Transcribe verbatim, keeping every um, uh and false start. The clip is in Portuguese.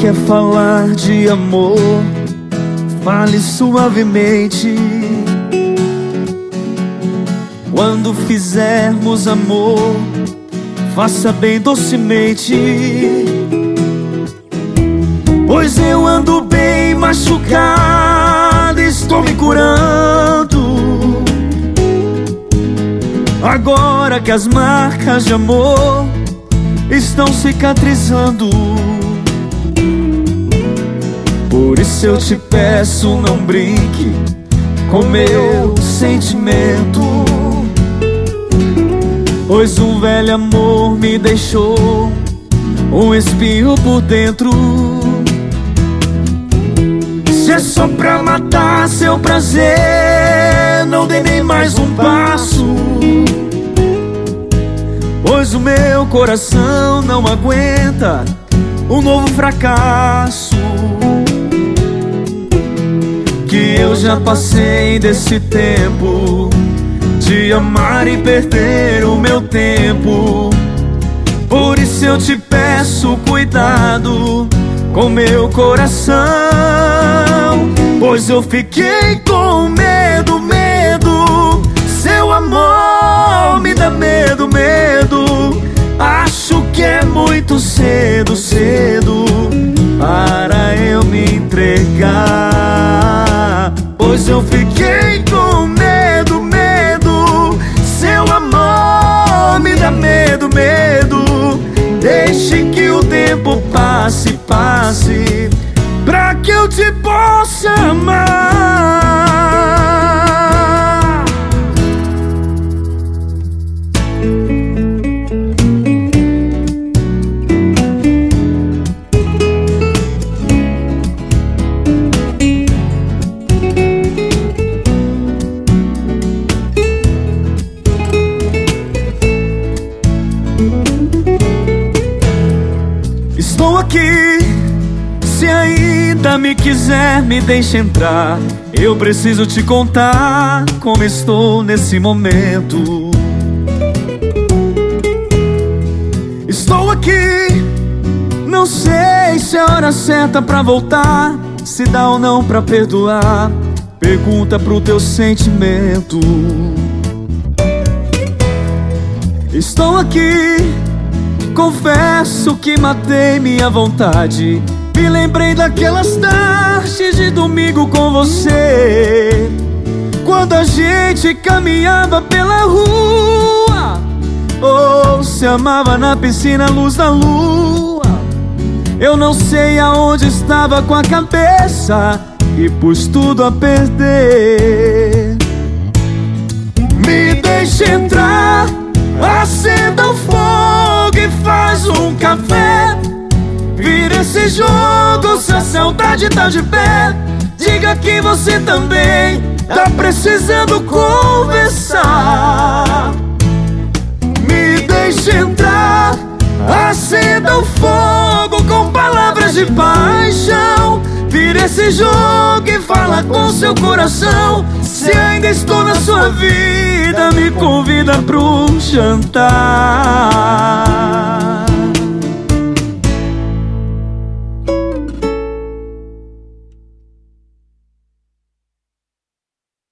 quer falar de amor, fale suavemente. Quando fizermos amor, faça bem docemente. Pois eu ando bem machucado, estou me curando. Agora que as marcas de amor estão cicatrizando. Por isso eu te peço, não brinque com meu sentimento. Pois um velho amor me deixou um espinho por dentro. Se é só pra matar seu prazer, não dê nem mais um passo. Pois o meu coração não aguenta um novo fracasso. Que eu já passei desse tempo de amar e perder o meu tempo. Por isso eu te peço cuidado com meu coração. Pois eu fiquei com medo, medo. Seu amor me dá medo, medo. Acho que é muito cedo, cedo para eu me entregar. Pois eu fiquei com medo, medo. Seu amor me dá medo, medo. Deixe que o tempo passe, passe, pra que eu te possa amar. Estou aqui, se ainda me quiser, me deixe entrar. Eu preciso te contar como estou nesse momento. Estou aqui, não sei se é a hora certa pra voltar, se dá ou não pra perdoar. Pergunta pro teu sentimento. Estou aqui, confesso que matei minha vontade. Me lembrei daquelas tardes de domingo com você, quando a gente caminhava pela rua, ou se amava na piscina à luz da lua. Eu não sei aonde estava com a cabeça e pus tudo a perder. Me deixe entrar, acenda o fogo e faz um café. Vira esse jogo se a saudade tá de pé. Diga que você também tá precisando conversar. Me deixe entrar, acenda o fogo com palavras de paixão. Vira esse jogo e fala com seu coração. Se ainda estou na sua vida, me convida pro jantar.